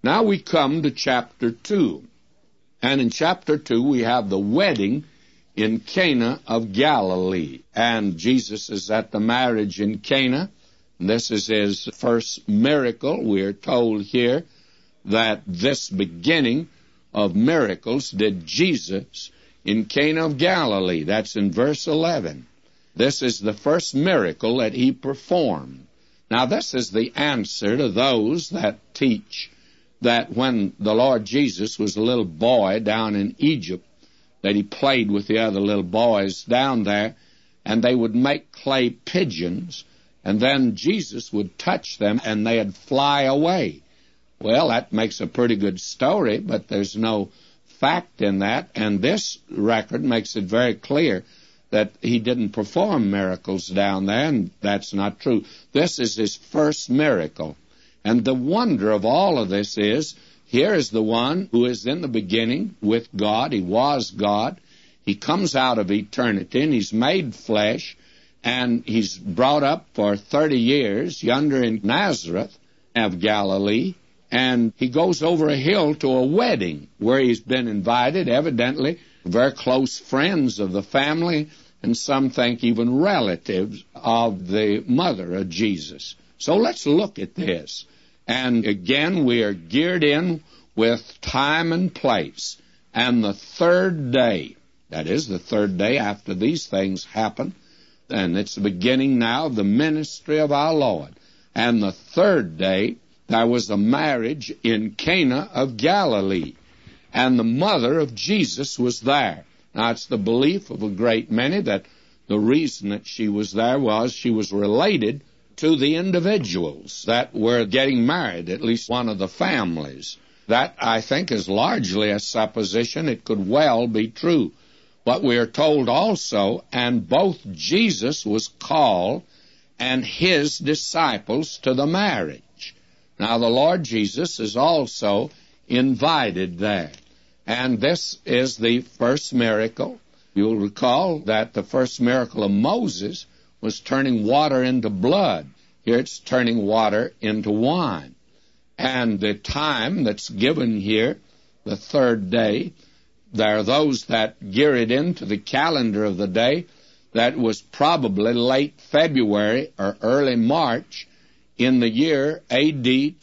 Now we come to chapter 2. And in chapter 2 we have the wedding in Cana of Galilee. And Jesus is at the marriage in Cana. This is his first miracle. We are told here that this beginning of miracles did Jesus in Cana of Galilee. That's in verse 11. This is the first miracle that he performed. Now, this is the answer to those that teach that when the Lord Jesus was a little boy down in Egypt, that he played with the other little boys down there, and they would make clay pigeons, and then Jesus would touch them, and they'd fly away. Well, that makes a pretty good story, but there's no fact in that, and this record makes it very clear that he didn't perform miracles down there, and that's not true. This is his first miracle. And the wonder of all of this is, here is the one who is in the beginning with God. He was God. He comes out of eternity, and he's made flesh, and he's brought up for 30 years yonder in Nazareth of Galilee, and he goes over a hill to a wedding where he's been invited, evidently very close friends of the family, and some think even relatives of the mother of Jesus. So let's look at this. And again, we are geared in with time and place. And the third day, that is, the third day after these things happen, and it's the beginning now of the ministry of our Lord. And the third day, there was a marriage in Cana of Galilee, and the mother of Jesus was there. Now, it's the belief of a great many that the reason that she was there was she was related to the individuals that were getting married, at least one of the families. That, I think, is largely a supposition. It could well be true. But we are told also, and both Jesus was called and his disciples to the marriage. Now, the Lord Jesus is also invited there. And this is the first miracle. You'll recall that the first miracle of Moses was turning water into blood. Here it's turning water into wine. And the time that's given here, the third day, there are those that gear it into the calendar of the day that was probably late February or early March in the year A.D.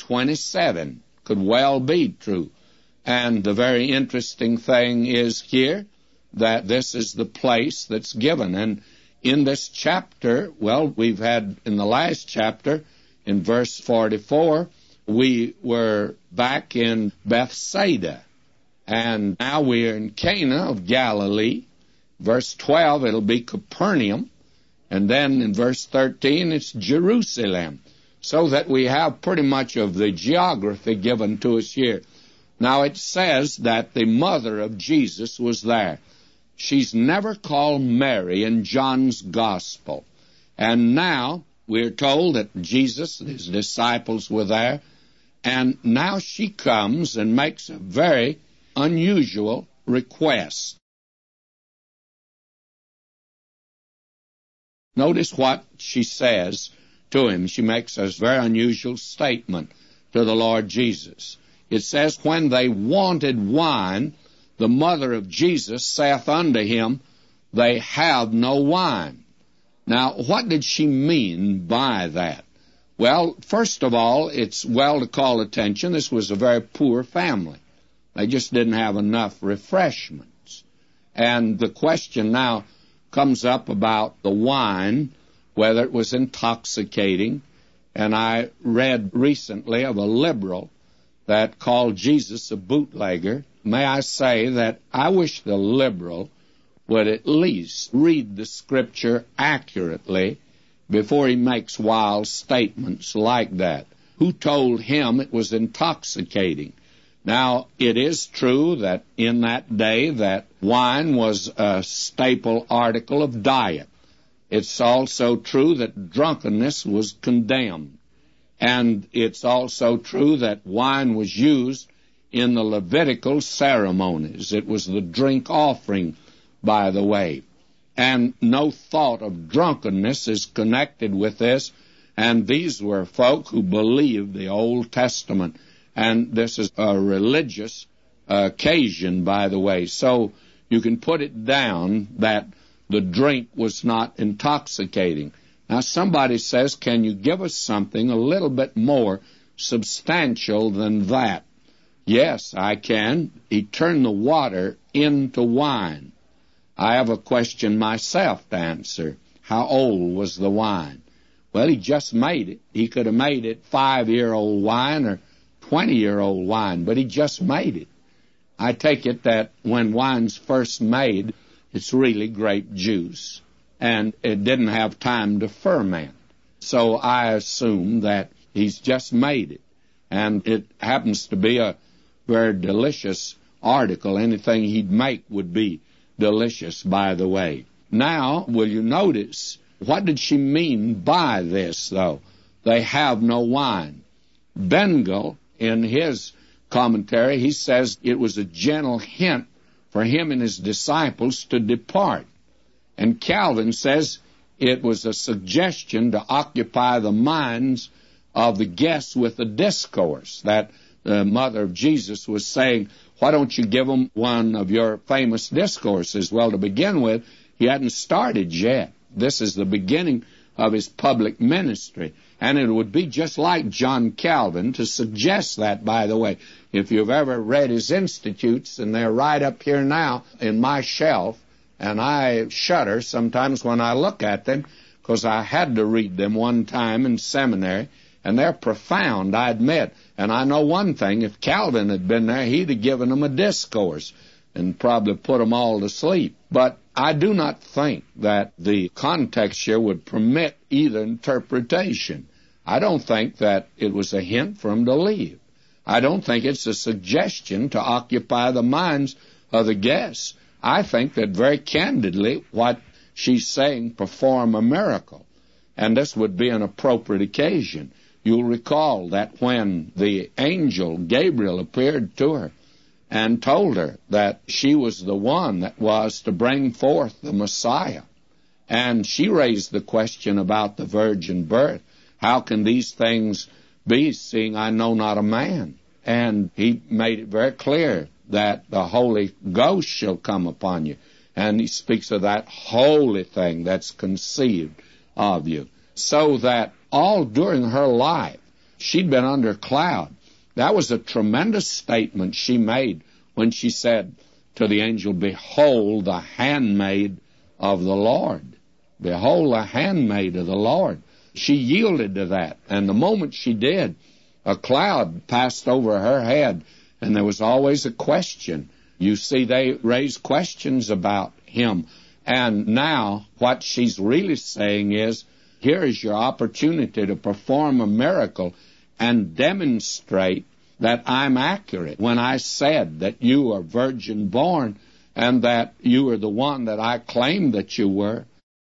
27. Could well be true. And the very interesting thing is here that this is the place that's given. And in this chapter, well, we've had in the last chapter, in verse 44, we were back in Bethsaida. And now we're in Cana of Galilee. Verse 12, it'll be Capernaum. And then in verse 13, it's Jerusalem. So that we have pretty much of the geography given to us here. Now it says that the mother of Jesus was there. She's never called Mary in John's Gospel. And now we're told that Jesus and his disciples were there. And now she comes and makes a very unusual request. Notice what she says to him. She makes a very unusual statement to the Lord Jesus. It says, when they wanted wine, the mother of Jesus saith unto him, they have no wine. Now, what did she mean by that? Well, first of all, it's well to call attention. This was a very poor family. They just didn't have enough refreshments. And the question now comes up about the wine, whether it was intoxicating. And I read recently of a liberal that called Jesus a bootlegger. May I say that I wish the liberal would at least read the Scripture accurately before he makes wild statements like that. Who told him it was intoxicating? Now, it is true that in that day that wine was a staple article of diet. It's also true that drunkenness was condemned. And it's also true that wine was used in the Levitical ceremonies. It was the drink offering, by the way. And no thought of drunkenness is connected with this. And these were folk who believed the Old Testament. And this is a religious occasion, by the way. So you can put it down that the drink was not intoxicating. Now somebody says, can you give us something a little bit more substantial than that? Yes, I can. He turned the water into wine. I have a question myself to answer. How old was the wine? Well, he just made it. He could have made it 5-year-old wine or 20-year-old wine, but he just made it. I take it that when wine's first made, it's really grape juice, and it didn't have time to ferment. So I assume that he's just made it, and it happens to be a very delicious article. Anything he'd make would be delicious, by the way. Now, will you notice, what did she mean by this, though? They have no wine. Bengel, in his commentary, he says it was a gentle hint for him and his disciples to depart. And Calvin says it was a suggestion to occupy the minds of the guests with a discourse, that the mother of Jesus was saying, why don't you give them one of your famous discourses? Well, to begin with, he hadn't started yet. This is the beginning of his public ministry. And it would be just like John Calvin to suggest that, by the way. If you've ever read his Institutes, and they're right up here now in my shelf, and I shudder sometimes when I look at them, because I had to read them one time in seminary, and they're profound, I admit. And I know one thing, if Calvin had been there, he'd have given them a discourse and probably put them all to sleep. But I do not think that the context here would permit either interpretation. I don't think that it was a hint for him to leave. I don't think it's a suggestion to occupy the minds of the guests. I think that very candidly what she's saying, perform a miracle. And this would be an appropriate occasion. You'll recall that when the angel Gabriel appeared to her and told her that she was the one that was to bring forth the Messiah, and she raised the question about the virgin birth. How can these things be, seeing I know not a man? And he made it very clear that the Holy Ghost shall come upon you. And he speaks of that holy thing that's conceived of you. So that all during her life, she'd been under a cloud. That was a tremendous statement she made when she said to the angel, behold the handmaid of the Lord. Behold the handmaid of the Lord. She yielded to that. And the moment she did, a cloud passed over her head, and there was always a question. You see, they raised questions about him. And now what she's really saying is, here is your opportunity to perform a miracle and demonstrate that I'm accurate when I said that you are virgin born and that you are the one that I claimed that you were.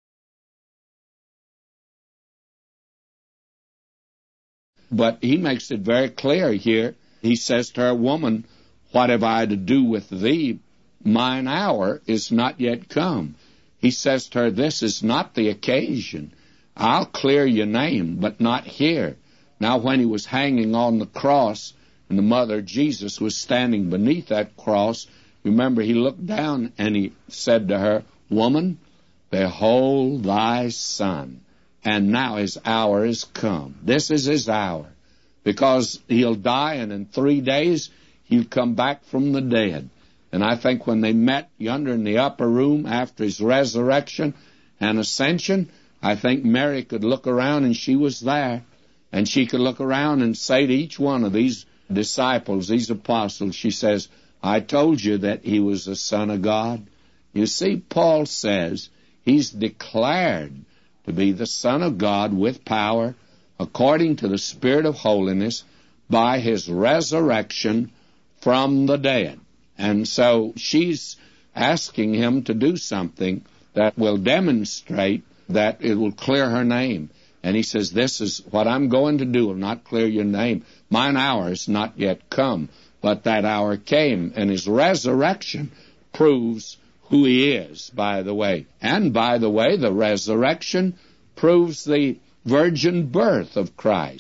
But he makes it very clear here. He says to her, woman, what have I to do with thee? Mine hour is not yet come. He says to her, this is not the occasion. I'll clear your name, but not here. Now, when he was hanging on the cross, and the mother of Jesus was standing beneath that cross, remember, he looked down and he said to her, woman, behold thy son. And now his hour is come. This is his hour. Because he'll die, and in 3 days, he'll come back from the dead. And I think when they met yonder in the upper room after his resurrection and ascension, I think Mary could look around, and she was there. And she could look around and say to each one of these disciples, these apostles, she says, I told you that he was the Son of God. You see, Paul says he's declared to be the Son of God with power, according to the Spirit of holiness, by his resurrection from the dead. And so she's asking him to do something that will demonstrate that it will clear her name. And he says, this is what I'm going to do, will not clear your name. Mine hour is not yet come, but that hour came. And his resurrection proves who he is, by the way. And by the way, the resurrection proves the virgin birth of Christ.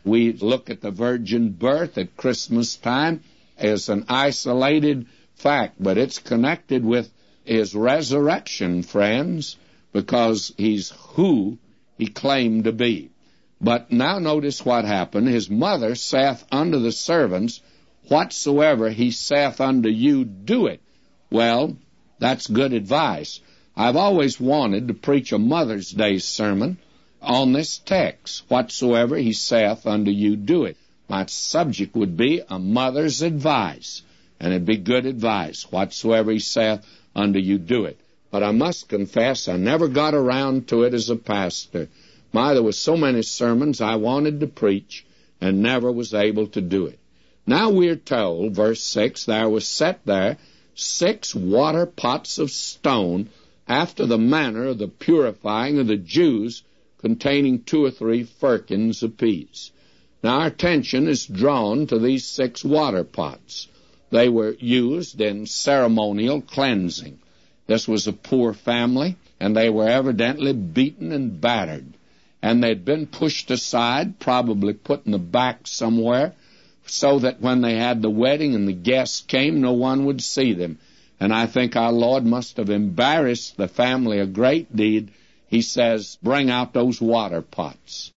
We look at the virgin birth at Christmas time as an isolated fact, but it's connected with his resurrection, friends, because he's who he claimed to be. But now notice what happened. His mother saith unto the servants, whatsoever he saith unto you, do it. Well, that's good advice. I've always wanted to preach a Mother's Day sermon on this text. Whatsoever he saith unto you, do it. My subject would be a mother's advice, and it'd be good advice. Whatsoever he saith unto you, do it. But I must confess, I never got around to it as a pastor. There were so many sermons I wanted to preach and never was able to do it. Now we're told, verse 6, there was set there 6 water pots of stone after the manner of the purifying of the Jews, containing 2 or 3 firkins apiece. Now our attention is drawn to these 6 water pots. They were used in ceremonial cleansing. This was a poor family, and they were evidently beaten and battered. And they'd been pushed aside, probably put in the back somewhere, so that when they had the wedding and the guests came, no one would see them. And I think our Lord must have embarrassed the family a great deal. He says, bring out those water pots.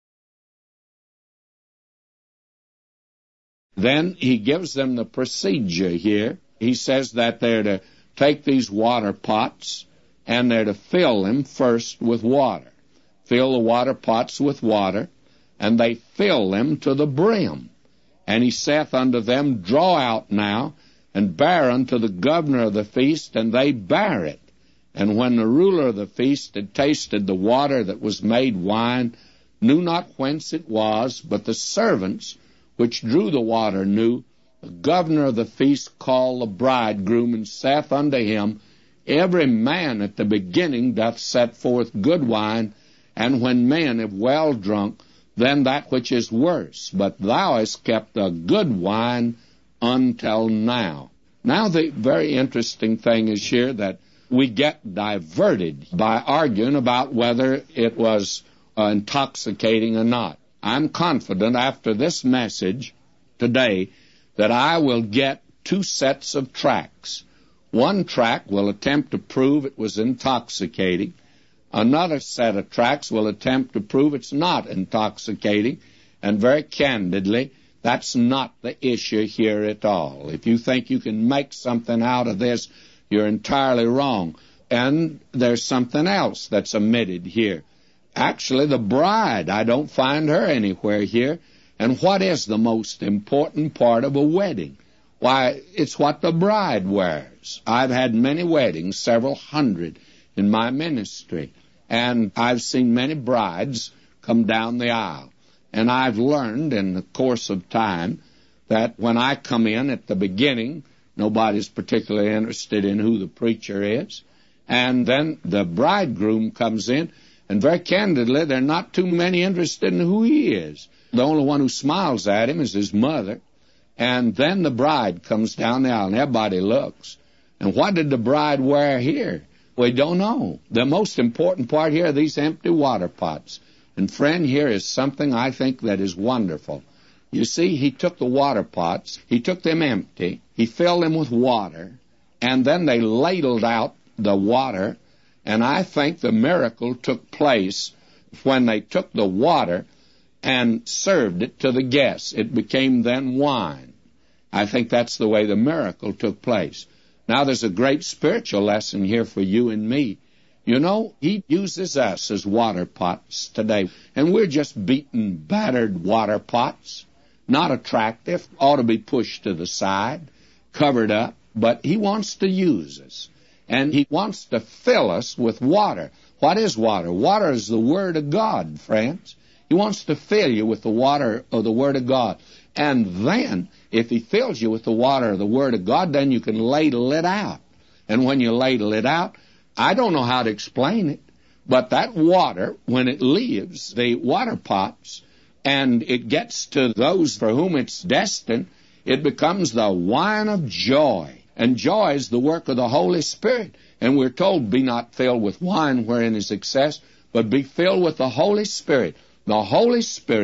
Then he gives them the procedure here. He says that they're to take these water pots and they're to fill them first with water. Fill the water pots with water, and they fill them to the brim. And he saith unto them, draw out now, and bear unto the governor of the feast, and they bare it. And when the ruler of the feast had tasted the water that was made wine, knew not whence it was, but the servants which drew the water knew, the governor of the feast called the bridegroom, and saith unto him, every man at the beginning doth set forth good wine, and when men have well drunk, then that which is worse. But thou hast kept the good wine until now. Now the very interesting thing is here that we get diverted by arguing about whether it was intoxicating or not. I'm confident after this message today that I will get 2 sets of tracts. One tract will attempt to prove it was intoxicating. Another set of tracts will attempt to prove it's not intoxicating, and very candidly, that's not the issue here at all. If you think you can make something out of this, you're entirely wrong. And there's something else that's omitted here. Actually, the bride, I don't find her anywhere here. And what is the most important part of a wedding? Why, it's what the bride wears. I've had many weddings, several hundred, in my ministry. And I've seen many brides come down the aisle. And I've learned in the course of time that when I come in at the beginning, nobody's particularly interested in who the preacher is. And then the bridegroom comes in, and very candidly, there are not too many interested in who he is. The only one who smiles at him is his mother. And then the bride comes down the aisle, and everybody looks. And what did the bride wear here? We don't know. The most important part here are these empty water pots. And friend, here is something I think that is wonderful. You see, he took the water pots, he took them empty, he filled them with water, and then they ladled out the water, and I think the miracle took place when they took the water and served it to the guests. It became then wine. I think that's the way the miracle took place. Now, there's a great spiritual lesson here for you and me. You know, he uses us as water pots today, and we're just beaten, battered water pots, not attractive, ought to be pushed to the side, covered up, but he wants to use us, and he wants to fill us with water. What is water? Water is the Word of God, friends. He wants to fill you with the water of the Word of God. And then, if he fills you with the water of the Word of God, then you can ladle it out. And when you ladle it out, I don't know how to explain it, but that water, when it leaves the water pots and it gets to those for whom it's destined, it becomes the wine of joy. And joy is the work of the Holy Spirit. And we're told, be not filled with wine wherein is excess, but be filled with the Holy Spirit. The Holy Spirit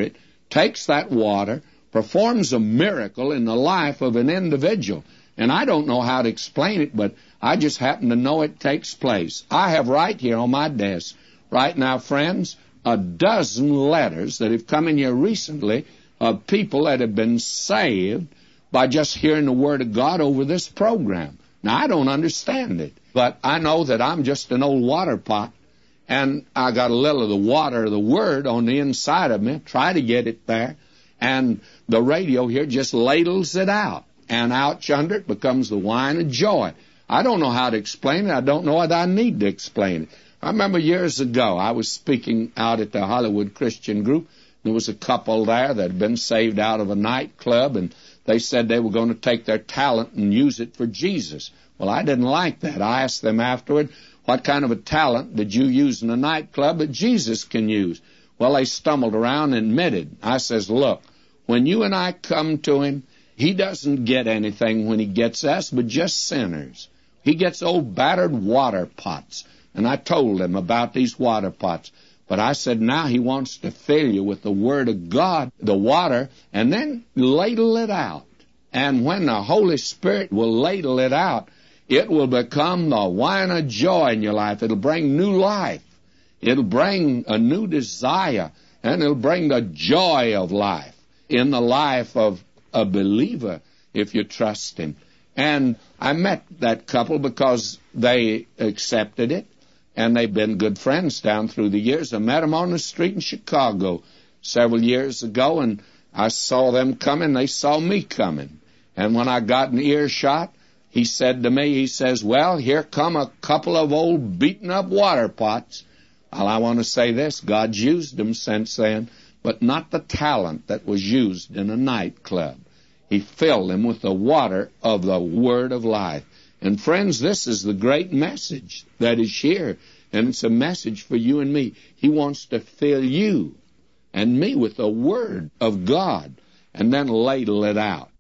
takes that water, performs a miracle in the life of an individual. And I don't know how to explain it, but I just happen to know it takes place. I have right here on my desk, right now, friends, a dozen letters that have come in here recently of people that have been saved by just hearing the Word of God over this program. Now, I don't understand it, but I know that I'm just an old water pot, and I got a little of the water of the Word on the inside of me, try to get it there, and the radio here just ladles it out, and out yonder it becomes the wine of joy. I don't know how to explain it. I don't know whether I need to explain it. I remember years ago, I was speaking out at the Hollywood Christian Group. There was a couple there that had been saved out of a nightclub, and they said they were going to take their talent and use it for Jesus. Well, I didn't like that. I asked them afterward, what kind of a talent did you use in a nightclub that Jesus can use? Well, they stumbled around and admitted. I says, look, when you and I come to him, he doesn't get anything when he gets us, but just sinners. He gets old battered water pots. And I told him about these water pots. But I said, now he wants to fill you with the Word of God, the water, and then ladle it out. And when the Holy Spirit will ladle it out, it will become the wine of joy in your life. It'll bring new life. It'll bring a new desire, and it'll bring the joy of life in the life of a believer if you trust him. And I met that couple because they accepted it, and they've been good friends down through the years. I met them on the street in Chicago several years ago, and I saw them coming. They saw me coming. And when I got an earshot, he said to me, he says, well, here come a couple of old beaten-up water pots. Well, I want to say this, God's used them since then, but not the talent that was used in a nightclub. He filled them with the water of the Word of life. And friends, this is the great message that is here, and it's a message for you and me. He wants to fill you and me with the Word of God and then ladle it out.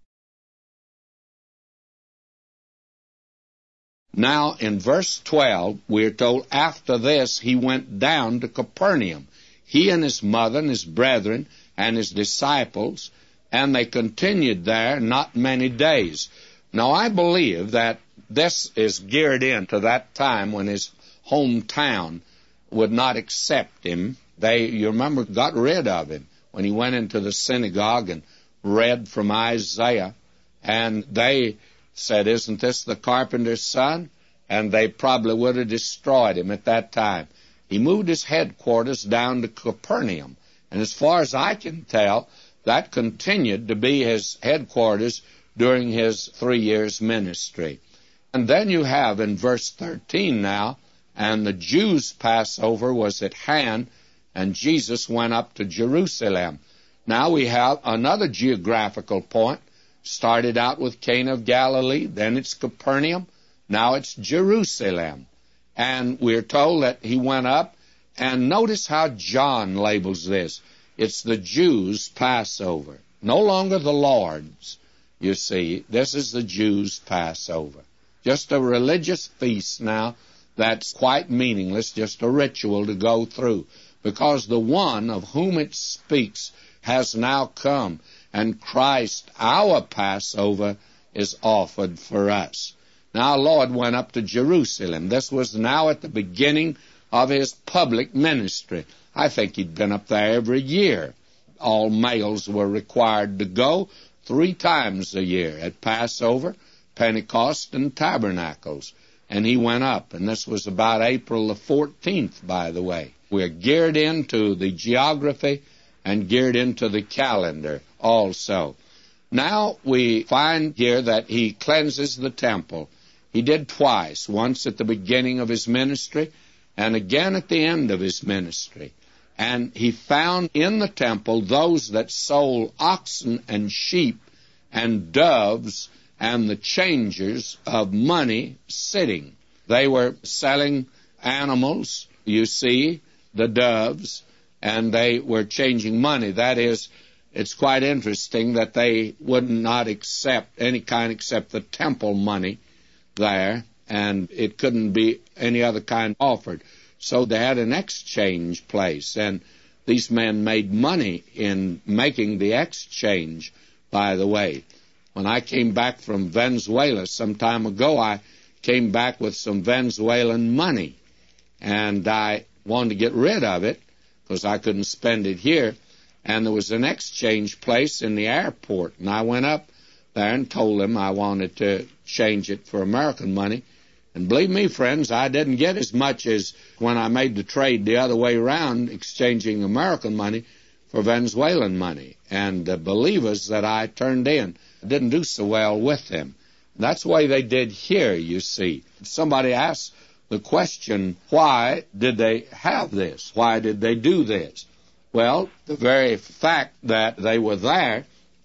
Now, in verse 12, we're told, after this he went down to Capernaum, he and his mother and his brethren and his disciples, and they continued there not many days. Now, I believe that this is geared into that time when his hometown would not accept him. They, you remember, got rid of him when he went into the synagogue and read from Isaiah. And they said, isn't this the carpenter's son? And they probably would have destroyed him at that time. He moved his headquarters down to Capernaum. And as far as I can tell, that continued to be his headquarters during his 3 years' ministry. And then you have in verse 13 now, and the Jews' Passover was at hand, and Jesus went up to Jerusalem. Now we have another geographical point. Started out with Cana of Galilee, then it's Capernaum, now it's Jerusalem. And we're told that he went up, and notice how John labels this. It's the Jews' Passover, no longer the Lord's. You see, this is the Jews' Passover. Just a religious feast now that's quite meaningless, just a ritual to go through, because the one of whom it speaks has now come, and Christ, our Passover, is offered for us. Now, our Lord went up to Jerusalem. This was now at the beginning of his public ministry. I think he'd been up there every year. All males were required to go 3 times a year, at Passover, Pentecost, and Tabernacles. And he went up, and this was about April the 14th, by the way. We're geared into the geography and geared into the calendar also. Now we find here that he cleanses the temple. He did twice, once at the beginning of his ministry and again at the end of his ministry. And he found in the temple those that sold oxen and sheep and doves and the changers of money sitting. They were selling animals, you see, the doves, and they were changing money. That is, it's quite interesting that they would not accept any kind except the temple money there, and it couldn't be any other kind offered. So they had an exchange place, and These men made money in making the exchange, by the way. When I came back from Venezuela some time ago, I came back with some Venezuelan money, and I wanted to get rid of it because I couldn't spend it here. And there was an exchange place in the airport, and I went up there and told them I wanted to change it for American money. And believe me, friends, I didn't get as much as when I made the trade the other way around, exchanging American money for Venezuelan money. And the believers that I turned in didn't do so well with them. That's the way they did here, you see. Somebody asked the question, why did they have this? Why did they do this? Well, the very fact that they were there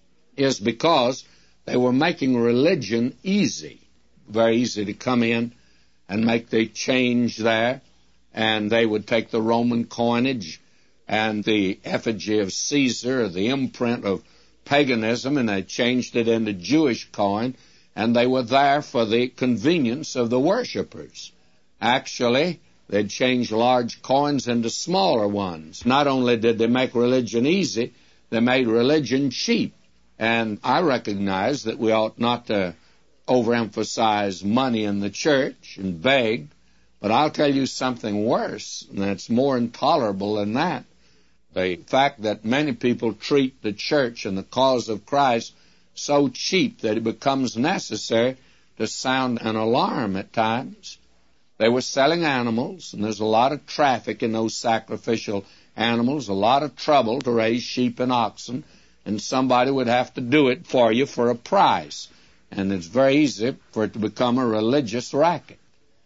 is because they were making religion easy. Very easy to come in and make the change there, and they would take the Roman coinage and the effigy of Caesar, the imprint of paganism, and they changed it into Jewish coin, and they were there for the convenience of the worshipers. Actually, they'd change large coins into smaller ones. Not only did they make religion easy, they made religion cheap. And I recognize that we ought not to overemphasize money in the church and beg, but I'll tell you something worse, and that's more intolerable than that. The fact that many people treat the church and the cause of Christ so cheap that it becomes necessary to sound an alarm at times. They were selling animals, and there's a lot of traffic in those sacrificial animals, a lot of trouble to raise sheep and oxen, and somebody would have to do it for you for a price. And it's very easy for it to become a religious racket.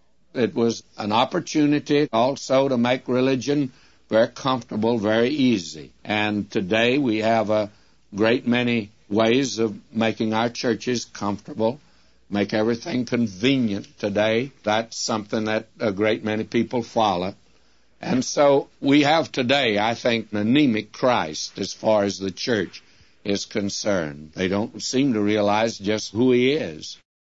It was an opportunity also to make religion very comfortable, very easy. And today we have a great many ways of making our churches comfortable, make everything convenient today. That's something that a great many people follow. And so we have today, I think, an anemic Christ as far as the church is concerned. They don't seem to realize just who he is.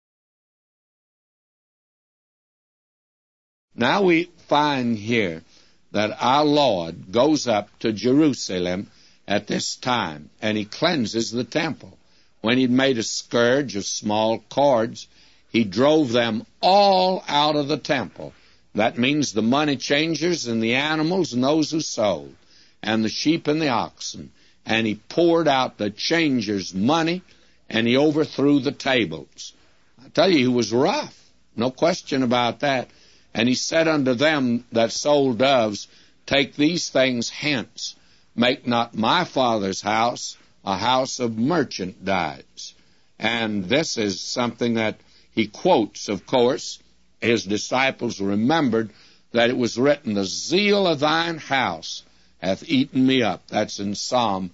Now we find here that our Lord goes up to Jerusalem at this time, and he cleanses the temple. When he'd made a scourge of small cords, he drove them all out of the temple. That means the money changers and the animals and those who sold, and the sheep and the oxen. And he poured out the changers' money, and he overthrew the tables. I tell you, he was rough, no question about that. And he said unto them that sold doves, take these things hence, make not my Father's house a house of merchandise. And this is something that he quotes, of course. His disciples remembered that it was written, the zeal of thine house hath eaten me up. That's in Psalm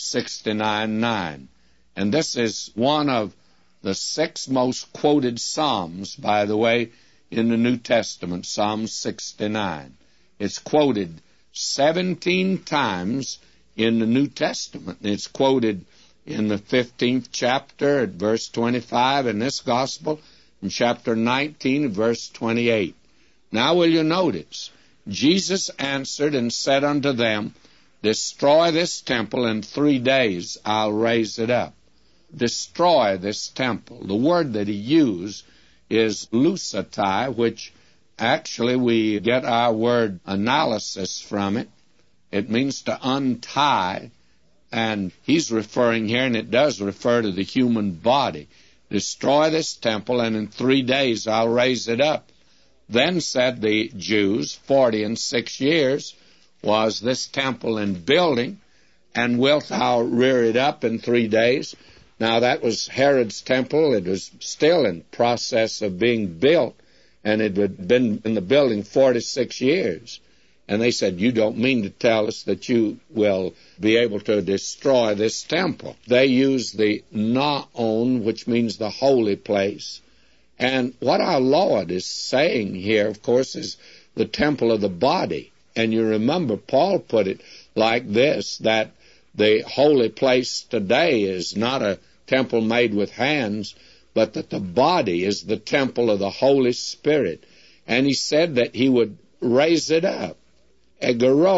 69:9. And this is one of the 6 most quoted Psalms, by the way, in the New Testament, Psalm 69. It's quoted 17 times in the New Testament. It's quoted in the 15th chapter at verse 25 in this gospel, in chapter 19 verse 28. Now will you notice, Jesus answered and said unto them, destroy this temple, in 3 days I'll raise it up. Destroy this temple. The word that he used is lusatai, which actually we get our word analysis from it. It means to untie, and he's referring here, and it does refer to the human body. Destroy this temple, and in 3 days I'll raise it up. Then said the Jews, 46 years was this temple in building, and wilt thou rear it up in 3 days? Now that was Herod's temple. It was still in process of being built, and it had been in the building 46 years. And they said, you don't mean to tell us that you will be able to destroy this temple. They used the naon, which means the holy place. And what our Lord is saying here, of course, is the temple of the body. And you remember Paul put it like this, that the holy place today is not a temple made with hands, but that the body is the temple of the Holy Spirit. And he said that he would raise it up. Egero,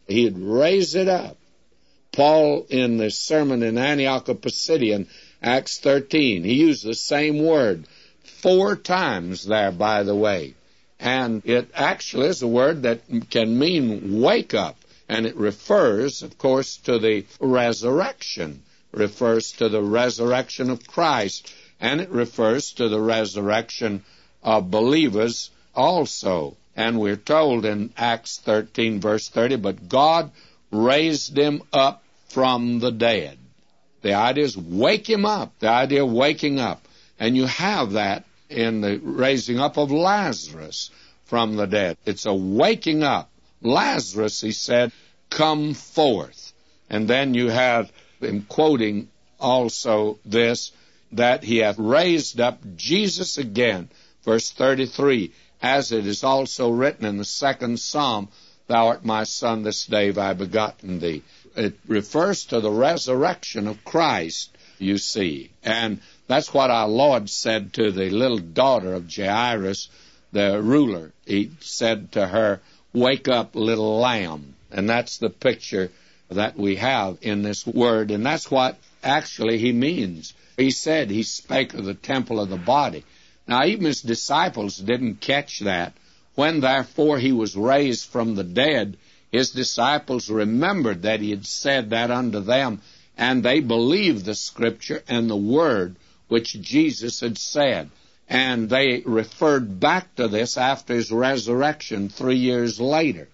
He'd raise it up. Paul, in the sermon in Antioch of Pisidian, Acts 13, he used the same word 4 times there, by the way. And it actually is a word that can mean wake up. And it refers, of course, to the resurrection. Refers to the resurrection of Christ. And it refers to the resurrection of believers also. And we're told in Acts 13, verse 30, but God raised him up from the dead. The idea is wake him up. The idea of waking up. And you have that in the raising up of Lazarus from the dead. It's a waking up. Lazarus, he said, come forth. And then you have him quoting also this, that he hath raised up Jesus again. Verse 33, as it is also written in the 2nd Psalm, thou art my son, this day have I begotten thee. It refers to the resurrection of Christ, you see. And that's what our Lord said to the little daughter of Jairus, the ruler. He said to her, wake up, little lamb. And that's the picture that we have in this word. And that's what actually he means. He said he spake of the temple of the body. Now, even his disciples didn't catch that. When, therefore, he was raised from the dead, his disciples remembered that he had said that unto them, and they believed the Scripture and the Word which Jesus had said. And they referred back to this after his resurrection 3 years later.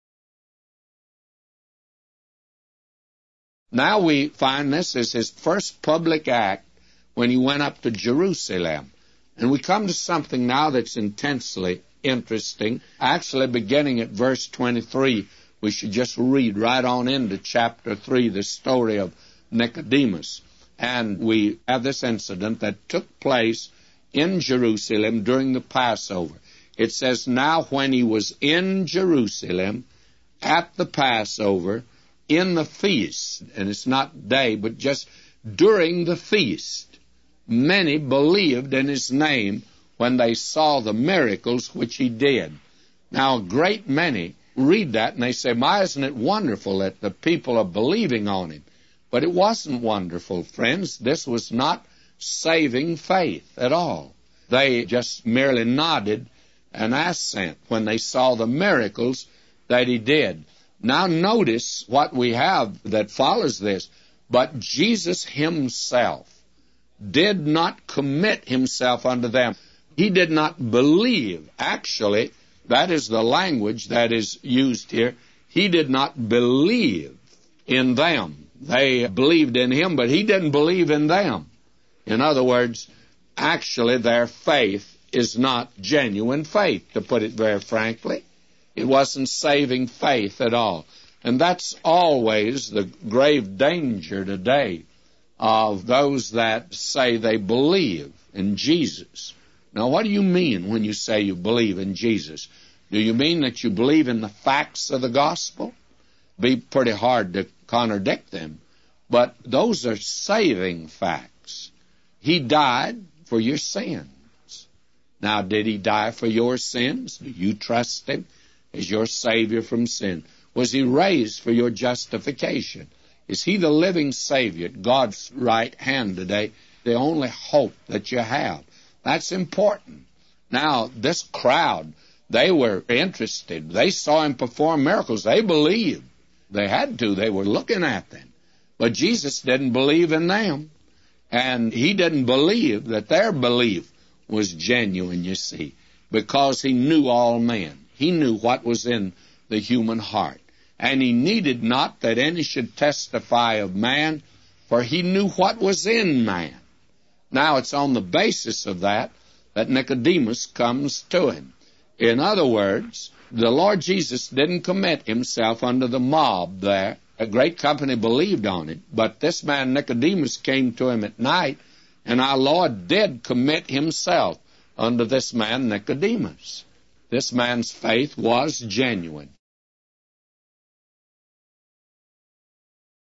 Now we find this is his first public act when he went up to Jerusalem. And we come to something now that's intensely interesting. Actually, beginning at verse 23, we should just read right on into chapter 3, the story of Nicodemus. And we have this incident that took place in Jerusalem during the Passover. It says, now when he was in Jerusalem at the Passover, in the feast, and it's not day, but just during the feast, many believed in his name when they saw the miracles which he did. Now, a great many read that and they say, why isn't it wonderful that the people are believing on him? But it wasn't wonderful, friends. This was not saving faith at all. They just merely nodded an assent when they saw the miracles that he did. Now notice what we have that follows this. But Jesus himself did not commit himself unto them. He did not believe. Actually, that is the language that is used here. He did not believe in them. They believed in him, but he didn't believe in them. In other words, actually their faith is not genuine faith, to put it very frankly. It wasn't saving faith at all. And that's always the grave danger today of those that say they believe in Jesus. Now, what do you mean when you say you believe in Jesus? Do you mean that you believe in the facts of the gospel? Be pretty hard to contradict them. But those are saving facts. He died for your sins. Now, did he die for your sins? Do you trust him as your Savior from sin? Was he raised for your justification? Is he the living Savior at God's right hand today? The only hope that you have. That's important. Now, this crowd, they were interested. They saw him perform miracles. They believed. They had to. They were looking at them. But Jesus didn't believe in them. And he didn't believe that their belief was genuine, you see, because he knew all men. He knew what was in the human heart. And he needed not that any should testify of man, for he knew what was in man. Now, it's on the basis of that Nicodemus comes to him. In other words, the Lord Jesus didn't commit himself under the mob there. A great company believed on it, but this man Nicodemus came to him at night, and our Lord did commit himself under this man Nicodemus. This man's faith was genuine.